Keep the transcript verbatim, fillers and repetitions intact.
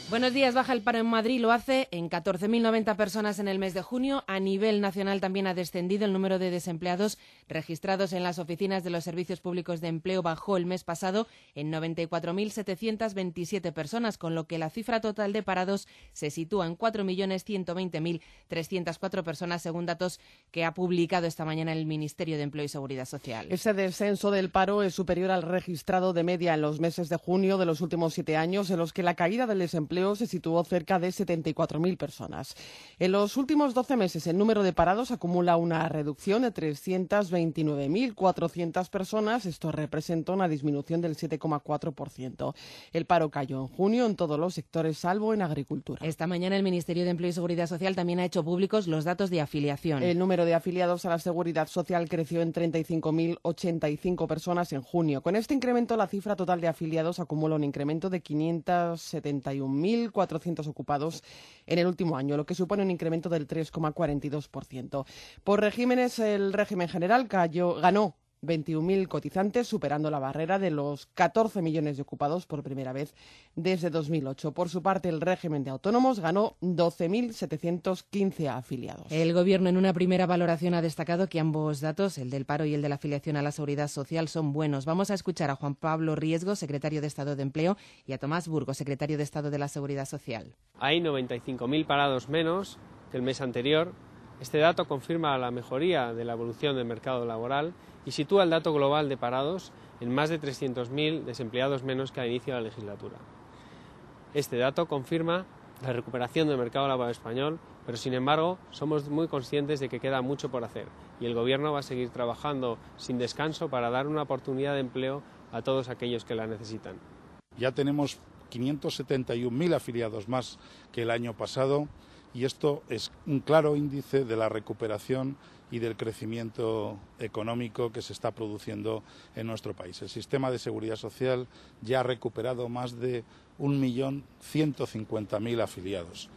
Buenos días. Baja el paro en Madrid, lo hace en catorce mil noventa personas en el mes de junio. A nivel nacional también ha descendido el número de desempleados registrados en las oficinas de los servicios públicos de empleo. Bajó el mes pasado en noventa y cuatro mil setecientas veintisiete personas, con lo que la cifra total de parados se sitúa en cuatro millones ciento veinte mil trescientas cuatro personas, según datos que ha publicado esta mañana el Ministerio de Empleo y Seguridad Social. Ese descenso del paro es superior al registrado de media en los meses de junio de los últimos siete años, en los que la caída del desempleo se situó cerca de setenta y cuatro mil personas. En los últimos doce meses, el número de parados acumula una reducción de trescientas veintinueve mil cuatrocientas personas. Esto representa una disminución del siete coma cuatro por ciento. El paro cayó en junio en todos los sectores, salvo en agricultura. Esta mañana el Ministerio de Empleo y Seguridad Social también ha hecho públicos los datos de afiliación. El número de afiliados a la Seguridad Social creció en treinta y cinco mil ochenta y cinco personas en junio. Con este incremento, la cifra total de afiliados acumula un incremento de quinientos setenta y un mil cuatrocientos ocupados en el último año, lo que supone un incremento del tres coma cuarenta y dos por ciento. Por regímenes, el régimen general cayó, ganó veintiún mil cotizantes, superando la barrera de los catorce millones de ocupados por primera vez desde dos mil ocho. Por su parte, el régimen de autónomos ganó doce mil setecientos quince afiliados. El Gobierno, en una primera valoración, ha destacado que ambos datos, el del paro y el de la afiliación a la Seguridad Social, son buenos. Vamos a escuchar a Juan Pablo Riesgo, secretario de Estado de Empleo, y a Tomás Burgos, secretario de Estado de la Seguridad Social. Hay noventa y cinco mil parados menos que el mes anterior. Este dato confirma la mejoría de la evolución del mercado laboral y sitúa el dato global de parados en más de trescientos mil desempleados menos que al inicio de la legislatura. Este dato confirma la recuperación del mercado laboral español, pero sin embargo somos muy conscientes de que queda mucho por hacer y el Gobierno va a seguir trabajando sin descanso para dar una oportunidad de empleo a todos aquellos que la necesitan. Ya tenemos quinientos setenta y un mil afiliados más que el año pasado y esto es un claro índice de la recuperación y del crecimiento económico que se está produciendo en nuestro país. El sistema de seguridad social ya ha recuperado más de un millón ciento cincuenta mil afiliados.